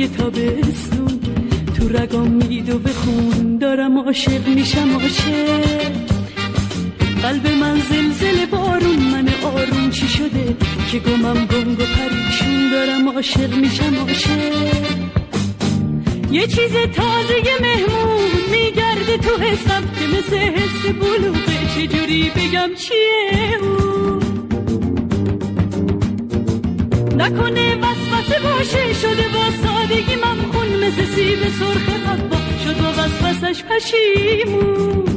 یه تابستون تو رگام میدو بخون، دارم عاشق میشم عاشق. قلب من زلزله بارون، من آروم چی شده که گمم گنگ و پریشون، دارم عاشق میشم عاشق. یه چیز تازه مهمون میگرده تو حسم که مثل حس بلوغه، چجوری بگم چیه اون؟ نکنه وسوسه باشه، شده با سادگی ممخون، مثل سیب سرخ حوا شد با وسوسش پشیمون.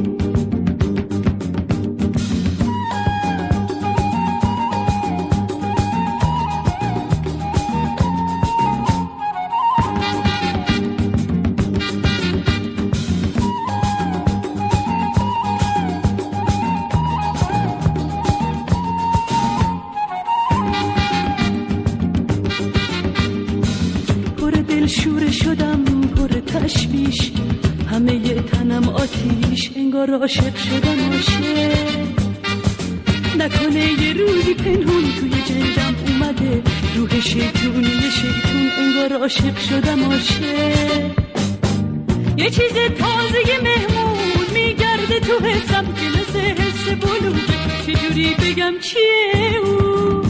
شوره شدم پر تشویش، همه ی تنم آتیش، انگار عاشق شدم عاشق. نکنه یه روزی پنهون توی جلدم اومده روح شیطونی شیطون، انگار عاشق شدم عاشق. یه چیز تازه مهمون میگرده تو حسم که مثل حس بلوغه، چجوری بگم چیه اون؟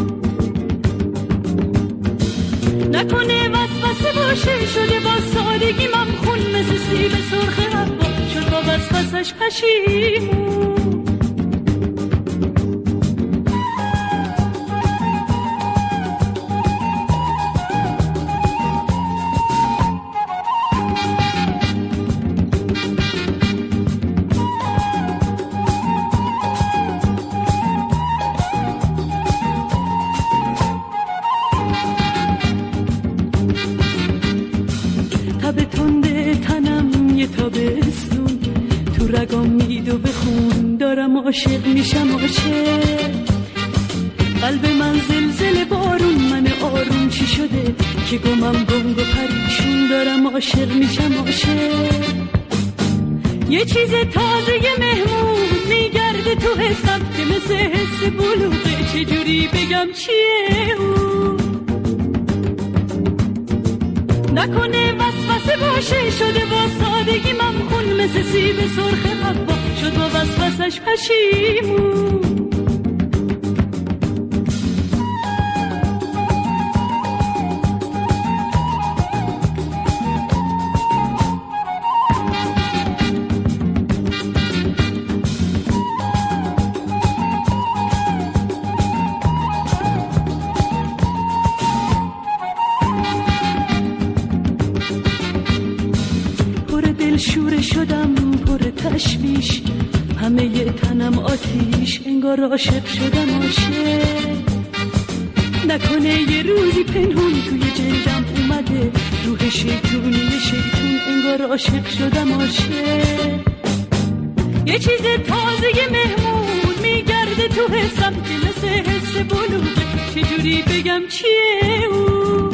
نکنه وسوسه باشه، شده با سادگی ممخون، مثل سیب سرخ حوا شد با وسوسش پشیمون. تب تنده تنم یه تابستون تو رگام میدو بخون، دارم عاشق میشم عاشق. قلب من زلزله بارون، من آروم چی شده که گمم گنگ و پریشون، دارم عاشق میشم عاشق. یه چیز تازه مهمون میگرده تو حسم که مثل حس بلوغه، چجوری بگم چیه اون؟ نکنه وسوسه باشه، شده با سادگی ممخون، مثل سیب سرخ حوا شد با وسوسش پشیمون. شوره شدم پر تشویش، همه ی تنم آتیش، انگار عاشق شدم عاشق. نکنه یه روزی پنهون توی جلدم اومده روح شیطونی شیطون، انگار عاشق شدم عاشق. یه چیز تازه مهمون میگرده تو حسم که مثل حس بلوغه، چجوری بگم چیه اون؟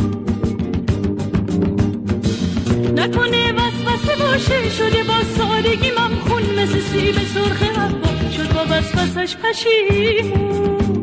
نکنه وسوسه باشه، شده با سادگی ممخون، مثل سیب سرخ حوا شد با وسوسش پشیمون.